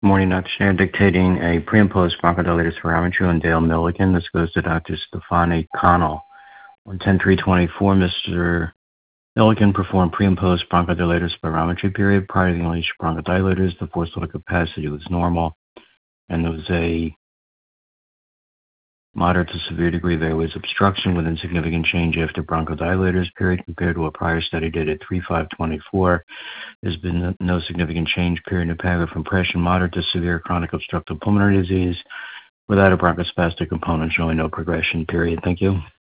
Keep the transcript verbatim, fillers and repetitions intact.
Morning, Doctor Schneider. Dictating a pre and post bronchodilator spirometry on Dale Milligan. This goes to Doctor Stefani Connell. On ten three twenty-four, Mister Milligan performed pre and post bronchodilator spirometry period. Prior to the unleashed bronchodilators, the forced flow capacity was normal, and there was a moderate to severe degree of airways obstruction with insignificant change after bronchodilators period compared to a prior study dated three five twenty-four. There's been no significant change period in pega compression, moderate to severe chronic obstructive pulmonary disease without a bronchospastic component, showing no progression period. Thank you.